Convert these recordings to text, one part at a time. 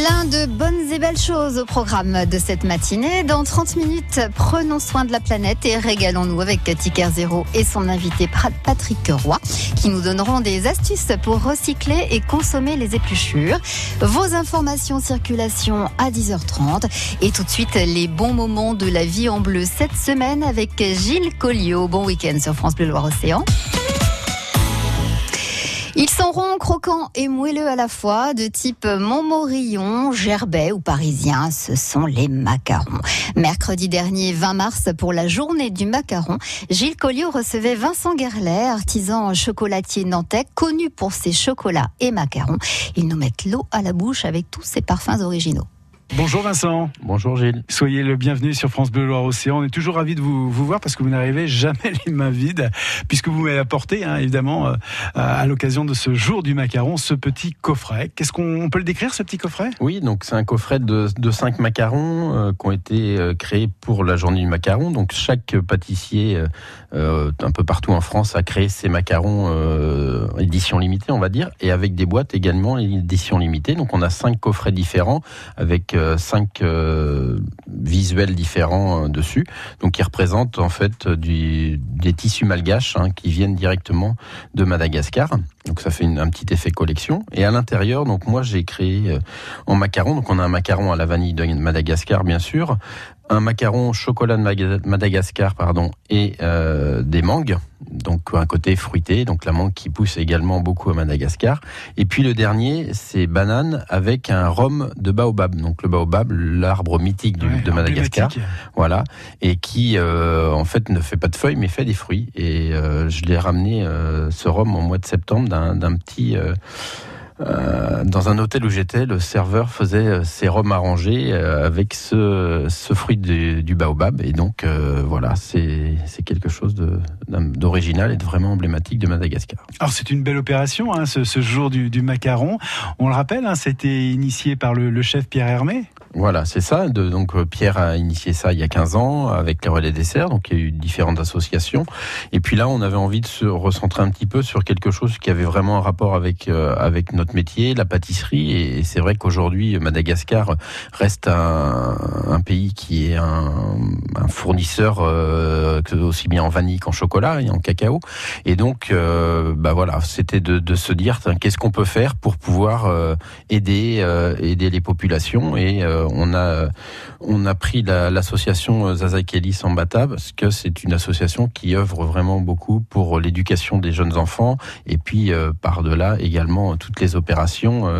Plein de bonnes et belles choses au programme de cette matinée. Dans 30 minutes, prenons soin de la planète et régalons-nous avec Ticker Zéro et son invité Patrick Roy qui nous donneront des astuces pour recycler et consommer les épluchures. Vos informations circulation à 10h30 et tout de suite les bons moments de la vie en bleu cette semaine avec Gilles Colliot. Bon week-end sur France Bleu Loire-Océan. Ils sont ronds, croquants et moelleux à la fois, de type Montmorillon, Gerbet ou parisien, ce sont les macarons. Mercredi dernier, 20 mars, pour la journée du macaron, Gilles Colliot recevait Vincent Guerlet, artisan chocolatier nantais, connu pour ses chocolats et macarons. Ils nous mettent l'eau à la bouche avec tous ces parfums originaux. Bonjour Vincent. Bonjour Gilles. Soyez le bienvenu sur France Bleu Loire-Océan. On est toujours ravis de vous voir parce que vous n'arrivez jamais les mains vides, puisque vous m'avez apporté, évidemment, à l'occasion de ce jour du macaron, ce petit coffret. Qu'est-ce qu'on peut le décrire, ce petit coffret ? Oui, donc c'est un coffret de 5 macarons qui ont été créés pour la journée du macaron. Donc chaque pâtissier un peu partout en France a créé ses macarons édition limitée, on va dire, et avec des boîtes également édition limitée. Donc on a 5 coffrets différents avec 5 visuels différents dessus, donc qui représentent en fait des tissus malgaches qui viennent directement de Madagascar. Donc ça fait un petit effet collection. Et à l'intérieur, donc moi j'ai créé en macaron. Donc on a un macaron à la vanille de Madagascar, bien sûr, un macaron au chocolat de Madagascar, et des mangues. Donc un côté fruité, donc la mangue qui pousse également beaucoup à Madagascar. Et puis le dernier, c'est banane avec un rhum de baobab. Donc le baobab, l'arbre mythique de Madagascar, voilà, et qui en fait ne fait pas de feuilles mais fait des fruits. Et je l'ai ramené ce rhum au mois de septembre d'un petit dans un hôtel où j'étais, le serveur faisait ses rhums arrangés avec ce fruit du baobab. Et donc, voilà, c'est quelque chose d'original et de vraiment emblématique de Madagascar. Alors, c'est une belle opération, ce jour du macaron. On le rappelle, c'était initié par le chef Pierre Hermé. Voilà, c'est ça. Donc Pierre a initié ça il y a 15 ans avec les relais desserts. Donc il y a eu différentes associations. Et puis là, on avait envie de se recentrer un petit peu sur quelque chose qui avait vraiment un rapport avec notre métier, la pâtisserie. Et c'est vrai qu'aujourd'hui, Madagascar reste un pays qui est un fournisseur aussi bien en vanille qu'en chocolat et en cacao. Et donc, voilà, c'était de se dire qu'est-ce qu'on peut faire pour pouvoir aider les populations. Et on a pris l'association Zazakeli Sambata parce que c'est une association qui œuvre vraiment beaucoup pour l'éducation des jeunes enfants et puis par-delà également toutes les opérations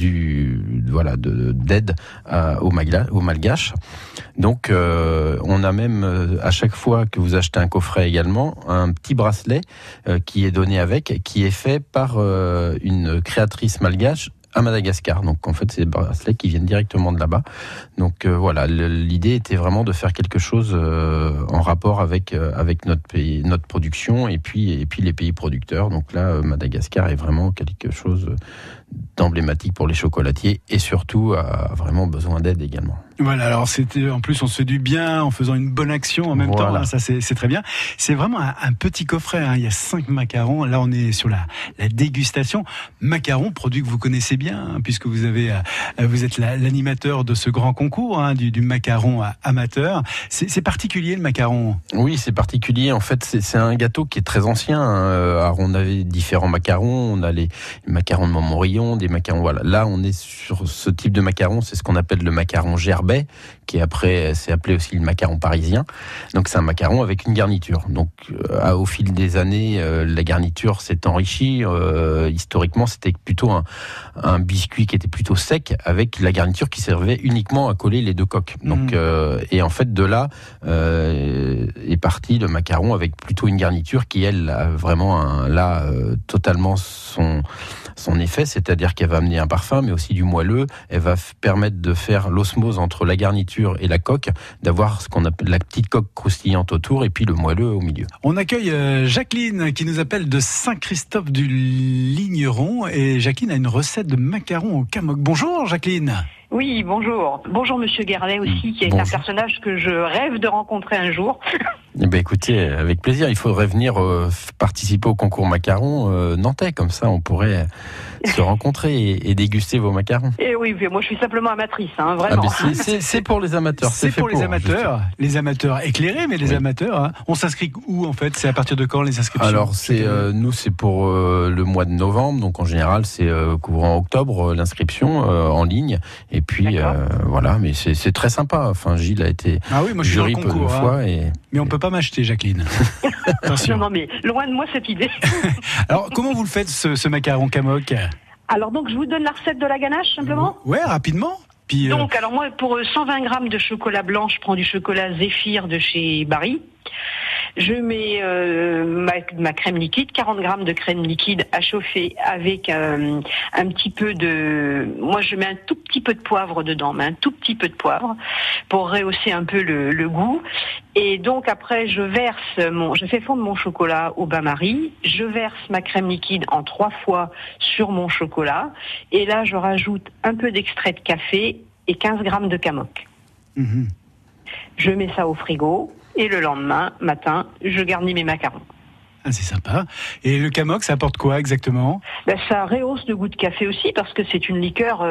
d'aide aux Malgaches. Donc on a même à chaque fois que vous achetez un coffret également un petit bracelet qui est donné avec, qui est fait par une créatrice malgache à Madagascar. Donc en fait c'est des bracelets qui viennent directement de là-bas. Donc voilà, l'idée était vraiment de faire quelque chose en rapport avec notre pays, notre production et puis les pays producteurs. Donc là Madagascar est vraiment quelque chose d'emblématique pour les chocolatiers et surtout a vraiment besoin d'aide également. Voilà, alors en plus on se fait du bien en faisant une bonne action en même temps, ça c'est très bien. C'est vraiment un petit coffret, il y a 5 macarons, là on est sur la dégustation. Macarons, produit que vous connaissez bien, puisque vous êtes l'animateur de ce grand concours du macaron amateur. C'est particulier le macaron. Oui, c'est particulier, en fait c'est un gâteau qui est très ancien. Alors on avait différents macarons, on a les macarons de Montmorillon, des macarons, voilà. Là on est sur ce type de macaron, c'est ce qu'on appelle le macaron Gerbet, qui après s'est appelé aussi le macaron parisien. Donc c'est un macaron avec une garniture. Donc au fil des années, la garniture s'est enrichie. Historiquement, c'était plutôt un biscuit qui était plutôt sec avec la garniture qui servait uniquement à coller les deux coques. Donc et en fait de là est parti le macaron avec plutôt une garniture qui elle a vraiment totalement son effet, c'est-à-dire qu'elle va amener un parfum, mais aussi du moelleux. Elle va permettre de faire l'osmose entre la garniture et la coque, d'avoir ce qu'on appelle la petite coque croustillante autour et puis le moelleux au milieu. On accueille Jacqueline qui nous appelle de Saint-Christophe du Ligneron et Jacqueline a une recette de macarons au camoc. Bonjour Jacqueline. Oui, bonjour. Bonjour Monsieur Guerlet aussi, qui est un personnage que je rêve de rencontrer un jour. Eh ben écoutez, avec plaisir. Il faudrait venir participer au concours macarons nantais, comme ça on pourrait se rencontrer et déguster vos macarons. Et oui, moi je suis simplement amatrice, vraiment. Ah ben c'est pour les amateurs. C'est pour les amateurs, les amateurs éclairés, mais les amateurs. Hein. On s'inscrit où en fait? C'est à partir de quand les inscriptions? Alors nous c'est pour le mois de novembre, donc en général c'est courant octobre l'inscription en ligne. Et puis voilà, mais c'est très sympa. Enfin Gilles a été jury une fois. Mais on peut pas m'acheter, Jacqueline. Attention. Non, mais loin de moi cette idée. Alors, comment vous le faites, ce macaron Camoq? Alors, donc, je vous donne la recette de la ganache, simplement. Ouais, rapidement. Puis, donc, alors moi, pour 120 grammes de chocolat blanc, je prends du chocolat Zéphyr de chez Barry. Je mets ma crème liquide, 40 grammes de crème liquide à chauffer avec un petit peu de... Moi, je mets un tout petit peu de poivre dedans, mais un tout petit peu de poivre pour rehausser un peu le goût. Et donc, après, je fais fondre mon chocolat au bain-marie. Je verse ma crème liquide en 3 fois sur mon chocolat. Et là, je rajoute un peu d'extrait de café et 15 grammes de Camoq. Mmh. Je mets ça au frigo. Et le lendemain matin, je garnis mes macarons. Ah, c'est sympa. Et le Camoq, ça apporte quoi exactement? Ça rehausse le goût de café aussi, parce que c'est une liqueur,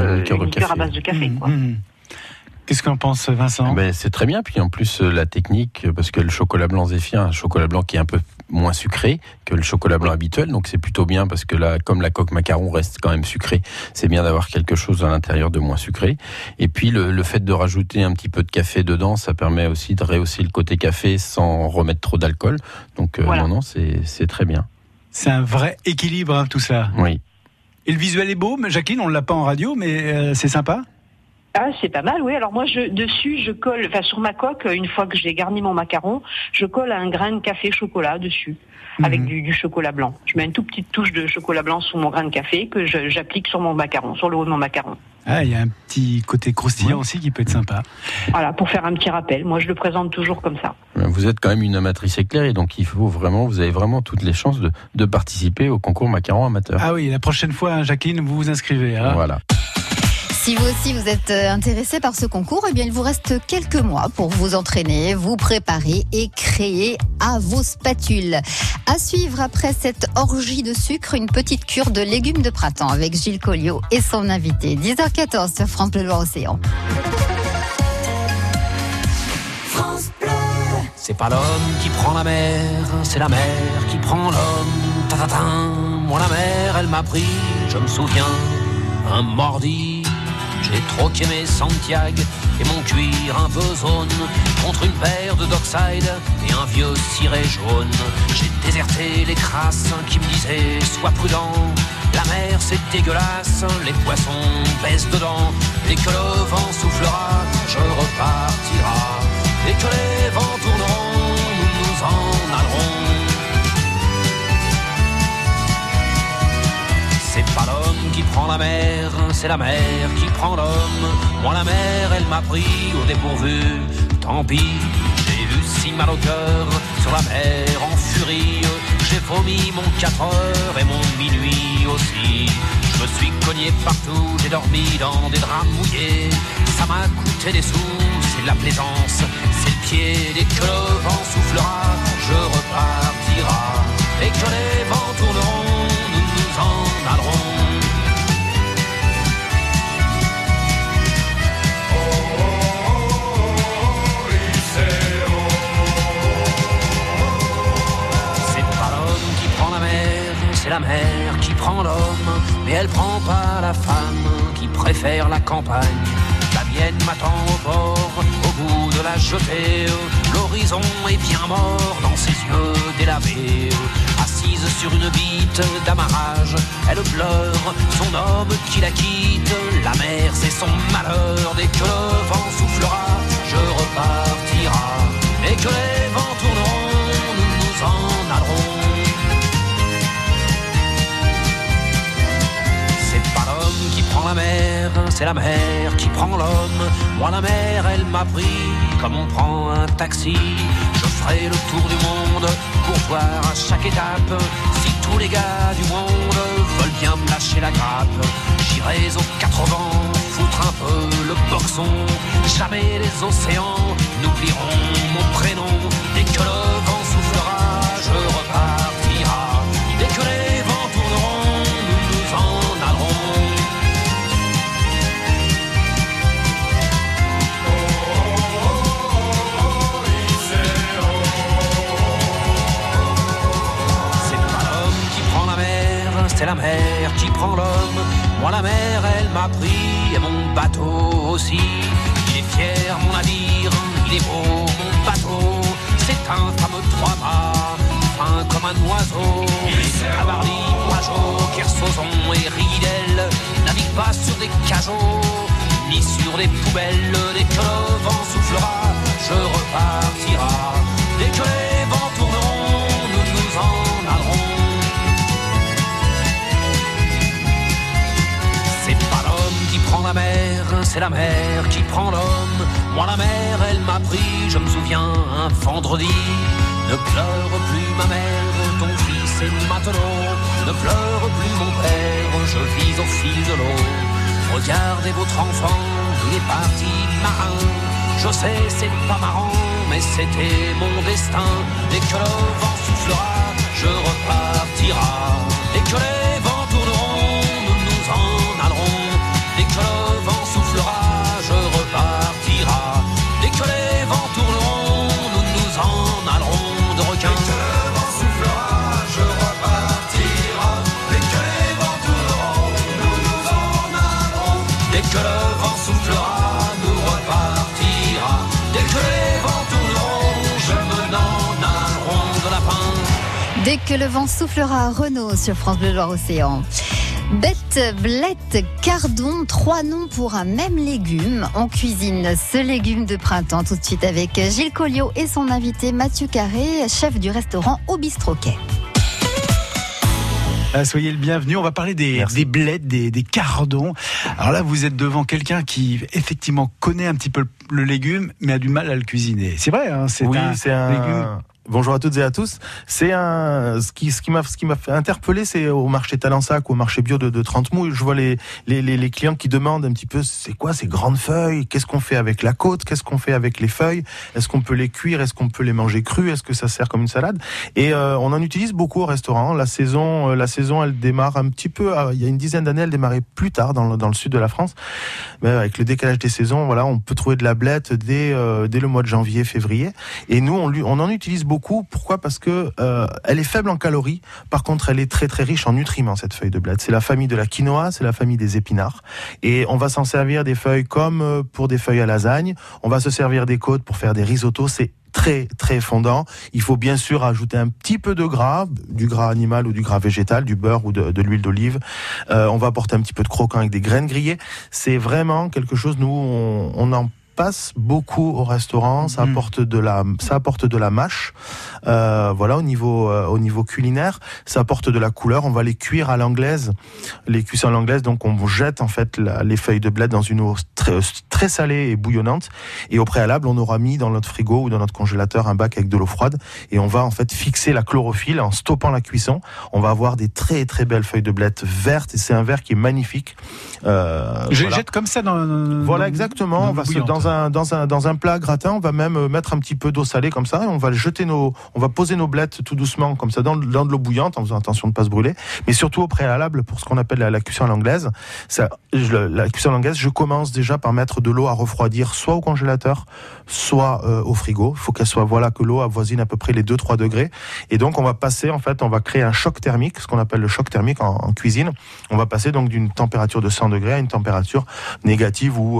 à base de café. Quoi. Qu'est-ce qu'en pense Vincent? C'est très bien, puis en plus la technique, parce que le chocolat blanc Zéphyr, un chocolat blanc qui est un peu moins sucré que le chocolat blanc habituel, donc c'est plutôt bien parce que là, comme la coque macaron reste quand même sucrée, c'est bien d'avoir quelque chose à l'intérieur de moins sucré. Et puis le fait de rajouter un petit peu de café dedans, ça permet aussi de rehausser le côté café sans remettre trop d'alcool. Donc non, c'est très bien. C'est un vrai équilibre tout ça. Oui. Et le visuel est beau, mais Jacqueline, on ne l'a pas en radio, mais c'est sympa. Ah, c'est pas mal, oui. Alors moi, je colle, sur ma coque, une fois que j'ai garni mon macaron, je colle un grain de café chocolat dessus, avec du chocolat blanc. Je mets une toute petite touche de chocolat blanc sur mon grain de café que j'applique sur mon macaron, sur le haut de mon macaron. Ah, il y a un petit côté croustillant aussi qui peut être sympa. Voilà, pour faire un petit rappel. Moi, je le présente toujours comme ça. Vous êtes quand même une amatrice éclairée, donc vous avez vraiment toutes les chances de participer au concours macaron amateur. Ah oui, la prochaine fois, Jacqueline, vous vous inscrivez. Hein. Voilà. Si vous aussi vous êtes intéressé par ce concours, eh bien il vous reste quelques mois pour vous entraîner, vous préparer et créer à vos spatules. À suivre après cette orgie de sucre, une petite cure de légumes de printemps avec Gilles Colliot et son invité. 10h14 sur France Bleu Loire-Océan. France Bleu. C'est pas l'homme qui prend la mer, c'est la mer qui prend l'homme. Ta-ta-ta. Moi la mer, elle m'a pris, je me souviens, un mordi. J'ai troqué mes Santiago et mon cuir un peu zone contre une paire de Dockside et un vieux ciré jaune. J'ai déserté les crasses qui me disaient sois prudent, la mer c'est dégueulasse, les poissons baissent dedans. Dès que le vent soufflera, je repartira. Dès que les vents tourneront, nous nous en allerons. C'est pas l'homme qui prend la mer, c'est la mer qui prend l'homme. Moi la mer, elle m'a pris au dépourvu. Tant pis, j'ai eu si mal au cœur sur la mer en furie. J'ai vomi mon 4 heures et mon minuit aussi. Je me suis cogné partout, j'ai dormi dans des draps mouillés. Ça m'a coûté des sous, c'est de la plaisance, c'est le pied. Dès que le vent soufflera, je repartira. Et que les vents tourneront, nous nous en allerons. C'est pas l'homme qui prend la mer, c'est la mer qui prend l'homme. Mais elle prend pas la femme qui préfère la campagne. La mienne m'attend au bord, au bout de la jetée. L'horizon est bien mort dans ses yeux délavés. Assise sur une bite d'amarrage, elle pleure son homme qui la quitte. La mer c'est son malheur, dès que le vent soufflera, je repartira. Dès que les vents tourneront, nous nous en allerons. C'est pas l'homme qui prend la mer, c'est la mer qui prend l'homme. Moi la mer elle m'a pris comme on prend un taxi. Je ferai le tour du monde pour voir à chaque étape si tous les gars du monde veulent bien me lâcher la grappe. J'irai aux 4 vents foutre un peu le boxon. Jamais les océans n'oublieront mon prénom. Dès que qui prend l'homme. Moi la mer elle m'a pris et mon bateau aussi. Il est fier mon navire, il est beau mon bateau. C'est un fameux trois-mâts, fin comme un oiseau. Cavarly, Pajot, Kersozon et Ridel navigue pas sur des cajots ni sur des poubelles. Dès que le vent soufflera, je repartira. Dès que les vents tourneront, nous nous en allerons. C'est pas l'homme qui prend la mer, c'est la mer qui prend l'homme. Moi la mer, elle m'a pris, je me souviens, un vendredi. Ne pleure plus ma mère, ton fils est matelot. Ne pleure plus mon père, je vis au fil de l'eau. Regardez votre enfant, il est parti marin. Je sais, c'est pas marrant, mais c'était mon destin. Dès que le vent soufflera, je repartira. Dès que les vents tourneront, nous nous en allerons. Dès que le vent soufflera, je repartira. Dès que les vents tourneront, nous nous en allerons. De requin. Dès que le vent soufflera, je repartira. Dès que les vents tourneront, nous nous en allerons. Dès que le vent soufflera, nous repartira. Dès que les vents tourneront, je me n'en allerons de lapin. Dès que le vent soufflera, Renaud sur France Bleu Loire-Océan. Bête, blette, cardon, 3 noms pour un même légume. On cuisine ce légume de printemps tout de suite avec Gilles Colliot et son invité Mathieu Carré, chef du restaurant au Bistrot Quai. Soyez le bienvenu. On va parler des blettes, des cardons. Alors là, vous êtes devant quelqu'un qui effectivement connaît un petit peu le légume, mais a du mal à le cuisiner. C'est vrai, hein, c'est un légume. Bonjour à toutes et à tous. C'est ce qui m'a fait interpeller, c'est au marché Talensac, au marché bio de Trentemoux. Je vois les clients qui demandent un petit peu, c'est quoi ces grandes feuilles? Qu'est-ce qu'on fait avec la côte? Qu'est-ce qu'on fait avec les feuilles? Est-ce qu'on peut les cuire? Est-ce qu'on peut les manger crues? Est-ce que ça sert comme une salade? Et on en utilise beaucoup au restaurant. La saison, elle démarre un petit peu. Il y a une dizaine d'années, elle démarrait plus tard dans le sud de la France. Mais avec le décalage des saisons, voilà, on peut trouver de la blette dès le mois de janvier, février. Et nous, on en utilise beaucoup. Pourquoi ? Parce que elle est faible en calories. Par contre, elle est très très riche en nutriments, cette feuille de blette. C'est la famille de la quinoa, c'est la famille des épinards. Et on va s'en servir des feuilles comme pour des feuilles à lasagne. On va se servir des côtes pour faire des risottos. C'est très très fondant. Il faut bien sûr ajouter un petit peu de gras, du gras animal ou du gras végétal, du beurre ou de l'huile d'olive. On va apporter un petit peu de croquant avec des graines grillées. C'est vraiment quelque chose, nous, on en passe beaucoup au restaurant, ça apporte de la mâche, voilà, au niveau culinaire, ça apporte de la couleur. On va les cuire à l'anglaise, les cuissons à l'anglaise, donc on jette en fait les feuilles de blette dans une eau très, très salée et bouillonnante, et au préalable on aura mis dans notre frigo ou dans notre congélateur un bac avec de l'eau froide, et on va en fait fixer la chlorophylle en stoppant la cuisson. On va avoir des très très belles feuilles de blette vertes, et c'est un vert qui est magnifique. Je les jette comme ça voilà, exactement. On va dans un plat gratin, on va même mettre un petit peu d'eau salée comme ça, et on va poser nos blettes tout doucement comme ça dans de l'eau bouillante en faisant attention de ne pas se brûler, mais surtout au préalable pour ce qu'on appelle la cuisson à l'anglaise. La cuisson à l'anglaise, je commence déjà par mettre de l'eau à refroidir soit au congélateur, soit au frigo. Il faut qu'elle soit, voilà, que l'eau avoisine à peu près les 2-3 degrés, et donc on va passer, en fait, on va créer un choc thermique, ce qu'on appelle le choc thermique en cuisine. On va passer donc d'une température de 100 degrés à une température négative ou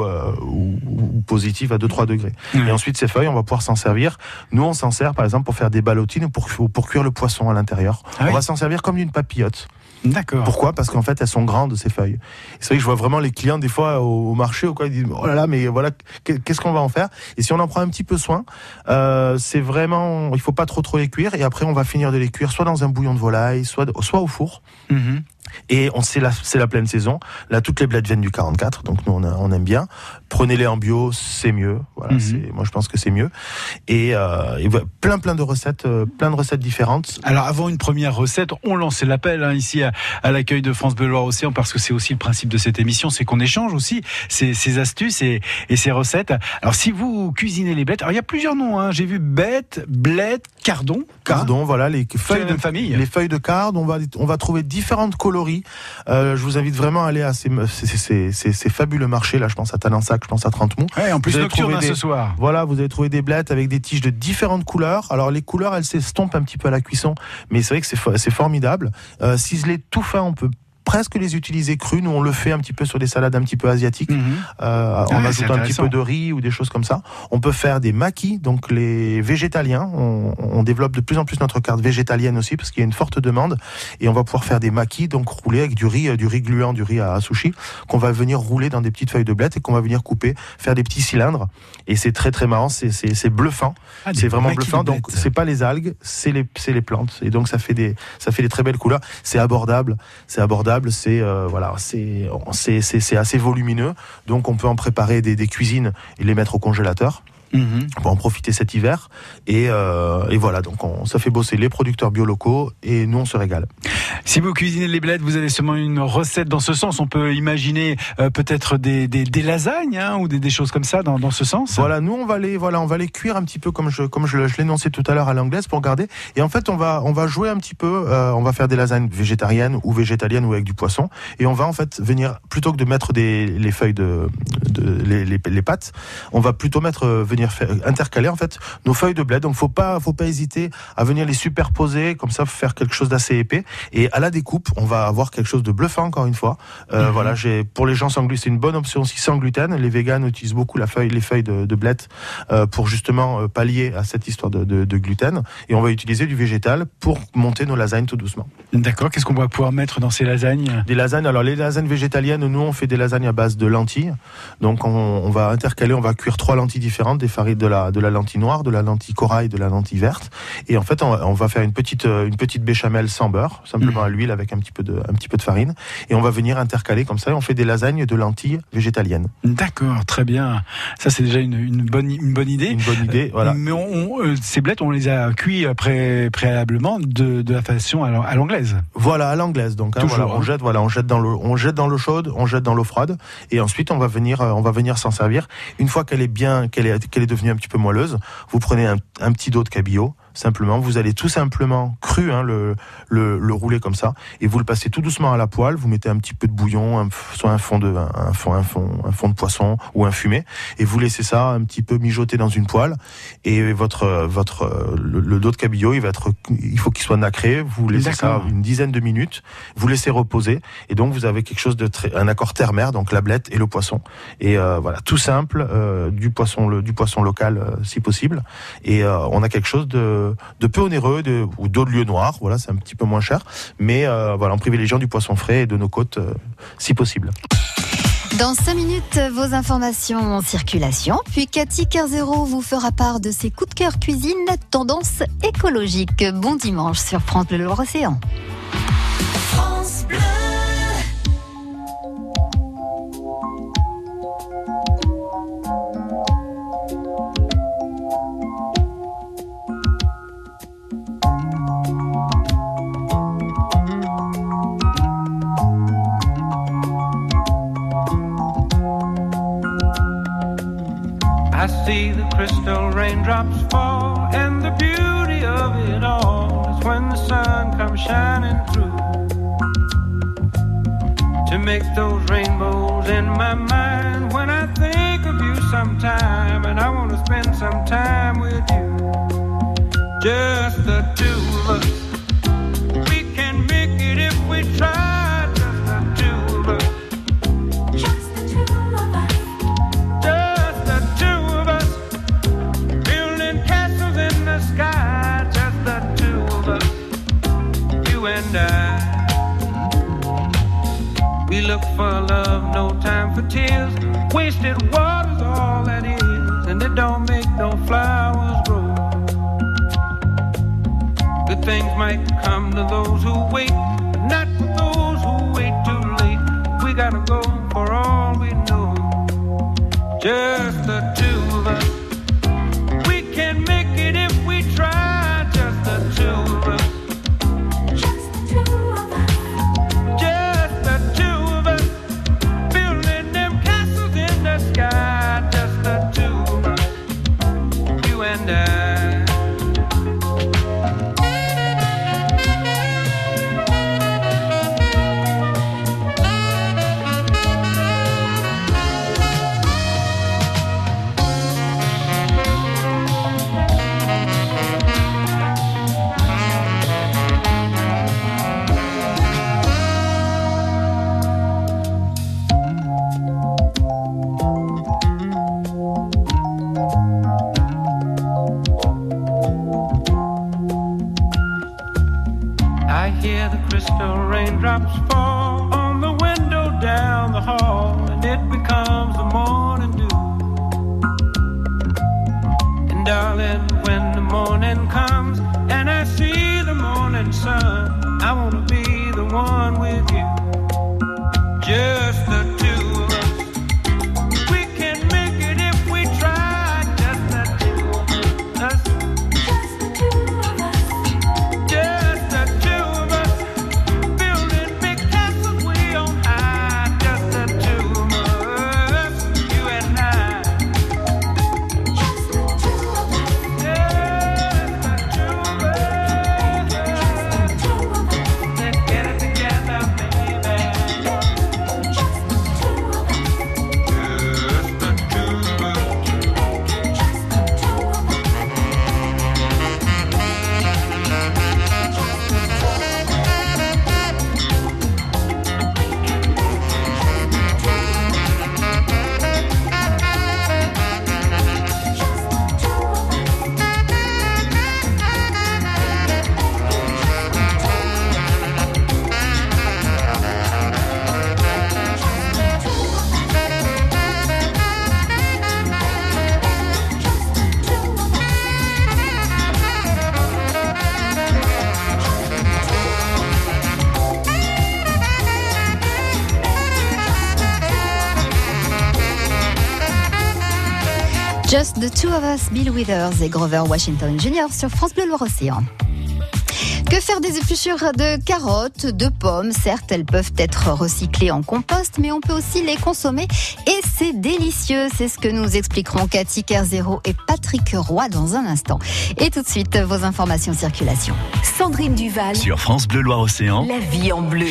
positive à 2-3 degrés. Et ensuite, ces feuilles, on va pouvoir s'en servir. Nous, on s'en sert, par exemple, pour faire des ballotines ou pour cuire le poisson à l'intérieur. On va s'en servir comme d'une papillote. D'accord. Pourquoi ? Parce qu'en fait, elles sont grandes, ces feuilles. C'est vrai que je vois vraiment les clients, des fois, au marché, ou quoi, ils disent, oh là là, mais voilà, qu'est-ce qu'on va en faire ? Et si on en prend un petit peu soin, c'est vraiment, il faut pas trop les cuire, et après, on va finir de les cuire, soit dans un bouillon de volaille, soit au four. Mm-hmm. Et c'est la pleine saison. Là, toutes les blettes viennent du 44, donc nous on aime bien. Prenez-les en bio, c'est mieux. Voilà, moi je pense que c'est mieux. Et plein de recettes, différentes. Alors avant une première recette, on lançait l'appel ici à l'accueil de France Bleu Loire-Océan, parce que c'est aussi le principe de cette émission, c'est qu'on échange aussi ces astuces et ces recettes. Alors si vous cuisinez les blettes, alors il y a plusieurs noms. J'ai vu bête, blette, cardon. Cardon, voilà, les feuilles de famille. Les feuilles de card, on va trouver différentes coloris. Je vous invite vraiment à aller à ces fabuleux marchés, là, je pense à Talensac, je pense à Trentemoux. Ouais, en plus nocturne ce soir. Voilà, vous allez trouver des blettes avec des tiges de différentes couleurs. Alors les couleurs, elles s'estompent un petit peu à la cuisson, mais c'est vrai que c'est formidable. Ciselé tout fin, on peut presque les utiliser crus. Nous, on le fait un petit peu sur des salades un petit peu asiatiques, en ajoutant un petit peu de riz ou des choses comme ça. On peut faire des maquis, donc les végétaliens. On développe de plus en plus notre carte végétalienne aussi, parce qu'il y a une forte demande. Et on va pouvoir faire des maquis, donc roulés avec du riz gluant, du riz à sushi, qu'on va venir rouler dans des petites feuilles de blette et qu'on va venir couper, faire des petits cylindres. Et c'est très très marrant, c'est bluffant. C'est vraiment bluffant. Donc c'est pas les algues, c'est les plantes. Et donc ça fait des très belles couleurs. C'est abordable, c'est assez volumineux. Donc on peut en préparer des cuisines et les mettre au congélateur. On peut en profiter cet hiver et voilà, donc ça fait bosser les producteurs bio locaux et nous on se régale. Si vous cuisinez les blettes, vous avez sûrement une recette dans ce sens. On peut imaginer peut-être des lasagnes ou des choses comme ça dans ce sens. Voilà, nous on va les cuire un petit peu comme je l'énonçais tout à l'heure à l'anglaise pour garder. Et en fait on va jouer un petit peu. On va faire des lasagnes végétariennes ou végétaliennes ou avec du poisson. Et on va en fait venir, plutôt que de mettre les feuilles les pâtes, on va plutôt venir intercaler en fait nos feuilles de bled. Donc faut pas hésiter à venir les superposer comme ça, faire quelque chose d'assez épais. Et à la découpe, on va avoir quelque chose de bluffant encore une fois. Voilà, pour les gens sans gluten, c'est une bonne option aussi sans gluten. Les véganes utilisent beaucoup les feuilles de bled pour justement pallier à cette histoire de gluten. Et on va utiliser du végétal pour monter nos lasagnes tout doucement. D'accord. Qu'est-ce qu'on va pouvoir mettre dans ces lasagnes ? Des lasagnes. Alors les lasagnes végétaliennes, nous on fait des lasagnes à base de lentilles. Donc on va intercaler, on va cuire 3 lentilles différentes, des farines de la lentille noire, de la lentille corail, de la lentille verte. Et en fait on va faire une petite béchamel sans beurre, simplement à l'huile avec un petit peu de farine. Et on va venir intercaler comme ça. Et on fait des lasagnes de lentilles végétaliennes. D'accord, très bien. Ça c'est déjà une bonne idée. Une bonne idée, voilà. Mais ces blettes, on les a cuits préalablement de la façon à l'anglaise. Voilà, à l'anglaise. Donc on jette dans l'eau chaude, on jette dans l'eau froide, et ensuite on va venir s'en servir. Une fois qu'elle est devenue un petit peu moelleuse, vous prenez un petit dos de cabillaud. Simplement, vous allez tout simplement cru le rouler comme ça, et vous le passez tout doucement à la poêle. Vous mettez un petit peu de bouillon, soit un fond de poisson ou un fumé, et vous laissez ça un petit peu mijoter dans une poêle. Et le dos de cabillaud, il faut qu'il soit nacré. Vous laissez ça une dizaine de minutes, vous laissez reposer, et donc vous avez quelque chose un accord terre-mer, donc la blette et le poisson. Et voilà, tout simple, du poisson local si possible. Et on a quelque chose de peu onéreux, ou d'eau de lieu noir. Voilà, c'est un petit peu moins cher, mais voilà, en privilégiant du poisson frais et de nos côtes si possible. Dans 5 minutes, vos informations en circulation. Puis Cathy Kerzero vous fera part de ses coups de cœur cuisine tendance écologique. Bon dimanche sur France Bleu Loire-Océan. France Bleu. I see the crystal raindrops fall, and the beauty of it all is when the sun comes shining through to make those rainbows in my mind. When I think of you sometime, and I want to spend some time with you, just the two of us. We can make it if we try. We look for love, no time for tears. Wasted water's all that is, and it don't make no flowers grow. Good things might come to those who wait, but not for those who wait too late. We gotta go for all we know. Just the two of us. We can make it if we try. Just the two of us. Just the Two of Us, Bill Withers et Grover Washington Jr. sur France Bleu Loire-Océan. Que faire des épluchures de carottes, de pommes? Certes, elles peuvent être recyclées en compost, mais on peut aussi les consommer et c'est délicieux. C'est ce que nous expliqueront Cathy Kerzero et Patrick Roy dans un instant. Et tout de suite, vos informations circulation. Sandrine Duval. Sur France Bleu Loire-Océan. La vie en bleu.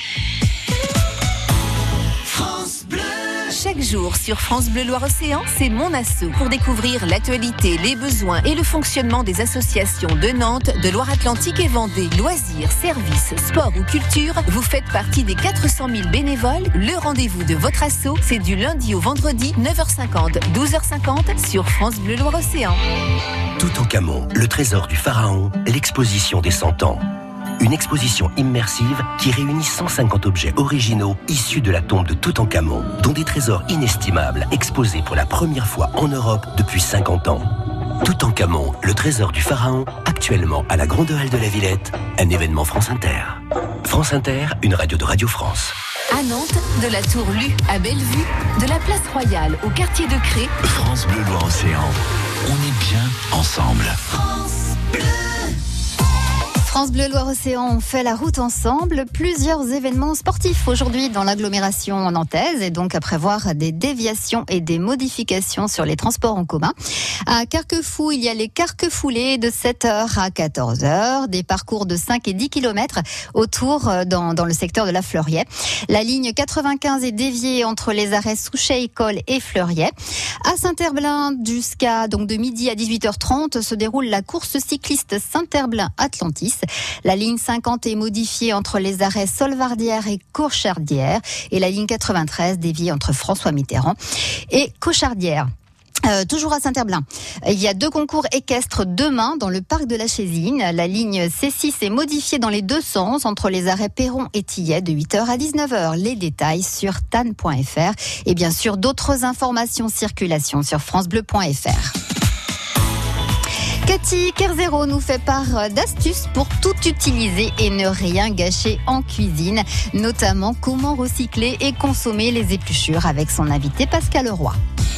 Chaque jour sur France Bleu Loire-Océan, c'est Mon Asso pour découvrir l'actualité, les besoins et le fonctionnement des associations de Nantes, de Loire-Atlantique et Vendée. Loisirs, services, sport ou culture, vous faites partie des 400 000 bénévoles. Le rendez-vous de votre asso, c'est du lundi au vendredi, 9h50, 12h50 sur France Bleu Loire-Océan. Toutankhamon, le trésor du pharaon, l'exposition des 100 ans. Une exposition immersive qui réunit 150 objets originaux issus de la tombe de Toutankhamon, dont des trésors inestimables exposés pour la première fois en Europe depuis 50 ans. Toutankhamon, le trésor du pharaon, actuellement à la Grande Halle de la Villette, un événement France Inter. France Inter, une radio de Radio France. À Nantes, de la Tour Lu à Bellevue, de la Place Royale au quartier de Cré. France Bleu Loire-Océan. On est bien ensemble. France Bleu. France Bleu Loire-Océan, on fait la route ensemble. Plusieurs événements sportifs aujourd'hui dans l'agglomération nantaise et donc à prévoir des déviations et des modifications sur les transports en commun. À Carquefou, il y a les Carquefoulés de 7h à 14h, des parcours de 5 et 10 km autour dans le secteur de la Fleuriet. La ligne 95 est déviée entre les arrêts Souchet-École et Fleuriet. À Saint-Herblain, jusqu'à donc de midi à 18h30 se déroule la course cycliste Saint-Herblain-Atlantis. La ligne 50 est modifiée entre les arrêts Solvardière et Cochardière et la ligne 93 déviée entre François Mitterrand et Cochardière. Toujours à Saint-Herblain, il y a 2 concours équestres demain dans le parc de la Chésine. La ligne C6 est modifiée dans les 2 sens entre les arrêts Perron et Tillet de 8h à 19h. Les détails sur tan.fr et bien sûr d'autres informations circulation sur francebleu.fr. Cathy Kerzero nous fait part d'astuces pour tout utiliser et ne rien gâcher en cuisine, notamment comment recycler et consommer les épluchures avec son invité Pascal Roy.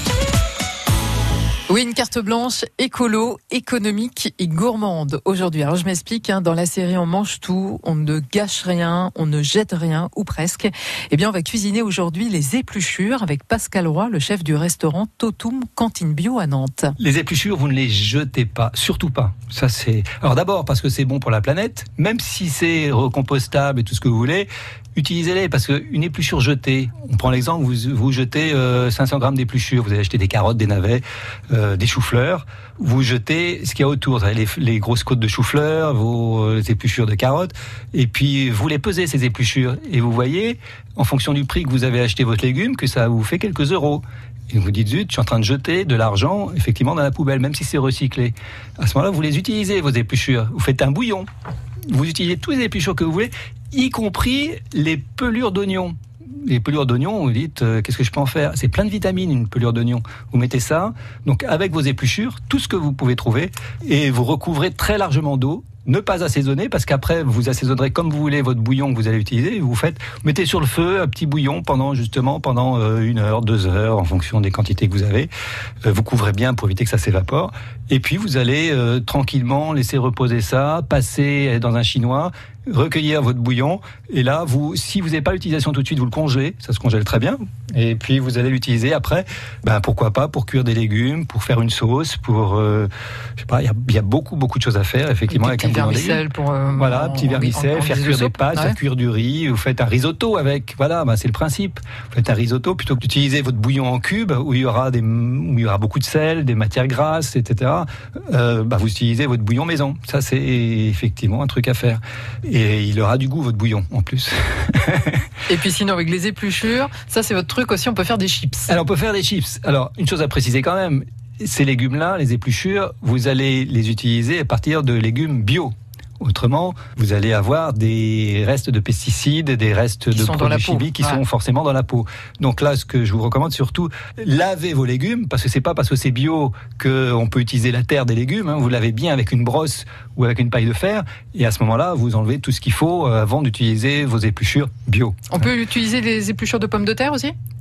Oui, une carte blanche écolo, économique et gourmande aujourd'hui. Alors je m'explique, dans la série on mange tout, on ne gâche rien, on ne jette rien, ou presque. Eh bien on va cuisiner aujourd'hui les épluchures avec Pascal Roy, le chef du restaurant Totum Cantine Bio à Nantes. Les épluchures, vous ne les jetez pas, surtout pas. Ça c'est. Alors d'abord parce que c'est bon pour la planète, même si c'est recompostable et tout ce que vous voulez. Utilisez-les parce qu'une épluchure jetée, on prend l'exemple, vous jetez 500 grammes d'épluchures, vous avez acheté des carottes, des navets, des choux-fleurs, vous jetez ce qu'il y a autour, vous avez les grosses côtes de choux-fleurs, vos épluchures de carottes, et puis vous les pesez ces épluchures, et vous voyez, en fonction du prix que vous avez acheté votre légume, que ça vous fait quelques euros. Et vous vous dites, zut, je suis en train de jeter de l'argent, effectivement, dans la poubelle, même si c'est recyclé. À ce moment-là, vous les utilisez, vos épluchures, vous faites un bouillon. Vous utilisez tous les épluchures que vous voulez, y compris les pelures d'oignons. Les pelures d'oignons, vous dites, qu'est-ce que je peux en faire ? C'est plein de vitamines, une pelure d'oignon. Vous mettez ça, donc avec vos épluchures, tout ce que vous pouvez trouver, et vous recouvrez très largement d'eau. Ne pas assaisonner, parce qu'après, vous assaisonnerez comme vous voulez votre bouillon que vous allez utiliser. Vous mettez sur le feu un petit bouillon pendant 1 heure, 2 heures, en fonction des quantités que vous avez. Vous couvrez bien pour éviter que ça s'évapore. Et puis, vous allez tranquillement laisser reposer ça, passer dans un chinois, recueillir votre bouillon. Et là, si vous n'avez pas l'utilisation tout de suite, vous le congelez. Ça se congèle très bien. Et puis, vous allez l'utiliser après, pourquoi pas, pour cuire des légumes, pour faire une sauce, pour... je sais pas, il y a beaucoup de choses à faire, effectivement, avec un bouillon de légumes. Voilà, petit vermicelle, faire cuire des pâtes, faire cuire du riz. Vous faites un risotto avec. Voilà, c'est le principe. Vous faites un risotto plutôt que d'utiliser votre bouillon en cube, où il y aura beaucoup de sel, des matières grasses, etc. Vous utilisez votre bouillon maison. Ça, c'est effectivement un truc à faire. Et il aura du goût, votre bouillon, en plus. Et puis sinon, avec les épluchures, ça c'est votre truc aussi, on peut faire des chips. Alors, on peut faire des chips. Alors, une chose à préciser quand même, ces légumes-là, les épluchures, vous allez les utiliser à partir de légumes bio. Autrement, vous allez avoir des restes de pesticides, des restes de produits chimiques qui sont forcément dans la peau. Donc là, ce que je vous recommande surtout, lavez vos légumes, parce que c'est pas parce que c'est bio qu'on peut utiliser la terre des légumes. Vous lavez bien avec une brosse ou avec une paille de fer, et à ce moment-là, vous enlevez tout ce qu'il faut avant d'utiliser vos épluchures bio. On peut utiliser les épluchures de pommes de terre aussi ?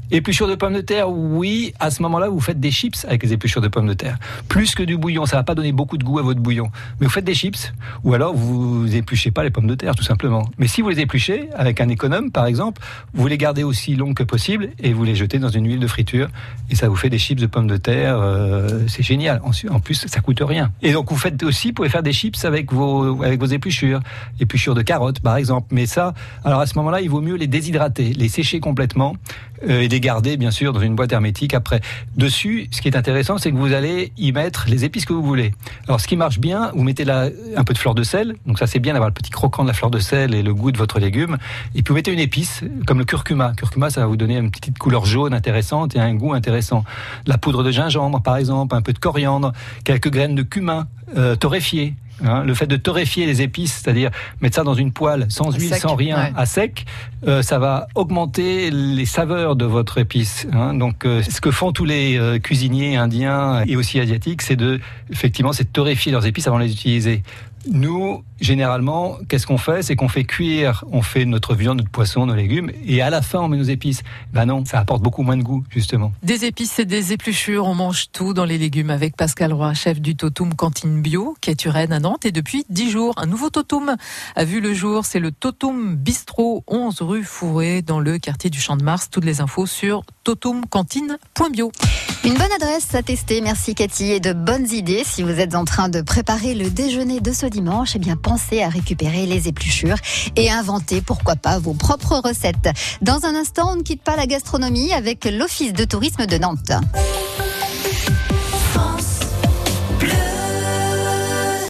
Épluchures de pommes de terre, oui. À ce moment-là, vous faites des chips avec les épluchures de pommes de terre. Plus que du bouillon, ça va pas donner beaucoup de goût à votre bouillon. Mais vous faites des chips, ou alors vous épluchez pas les pommes de terre, tout simplement. Mais si vous les épluchez, avec un économe, par exemple, vous les gardez aussi longues que possible et vous les jetez dans une huile de friture et ça vous fait des chips de pommes de terre. C'est génial. En plus, ça coûte rien. Et donc, vous pouvez faire des chips avec vos épluchures de carottes, par exemple. Mais ça, alors à ce moment-là, il vaut mieux les déshydrater, les sécher complètement et les garder, bien sûr, dans une boîte hermétique. Après, dessus, ce qui est intéressant, c'est que vous allez y mettre les épices que vous voulez. Alors, ce qui marche bien, vous mettez là un peu de fleur de sel. Donc ça, c'est bien d'avoir le petit croquant de la fleur de sel et le goût de votre légume. Et puis, vous mettez une épice, comme le curcuma. Curcuma, ça va vous donner une petite couleur jaune intéressante et un goût intéressant. La poudre de gingembre, par exemple, un peu de coriandre, quelques graines de cumin torréfiées. Le fait de torréfier les épices, c'est-à-dire mettre ça dans une poêle sans huile, sans rien, à sec, ça va augmenter les saveurs de votre épice. Donc, ce que font tous les cuisiniers indiens et aussi asiatiques, c'est de torréfier leurs épices avant de les utiliser. Nous, généralement, qu'est-ce qu'on fait ? C'est qu'on fait cuire, on fait notre viande, notre poisson, nos légumes, et à la fin, on met nos épices. Ben non, ça apporte beaucoup moins de goût, justement. Des épices et des épluchures, on mange tout dans les légumes avec Pascal Roy, chef du Totum Cantine Bio, qui est Turenne à Nantes. Et depuis 10 jours, un nouveau Totum a vu le jour. C'est le Totum Bistrot, 11 rue Fourré, dans le quartier du Champ de Mars. Toutes les infos sur totumcantine.bio. Une bonne adresse à tester, merci Cathy, et de bonnes idées. Si vous êtes en train de préparer le déjeuner de ce dimanche, eh bien pensez à récupérer les épluchures et inventer, pourquoi pas, vos propres recettes. Dans un instant, on ne quitte pas la gastronomie avec l'Office de tourisme de Nantes.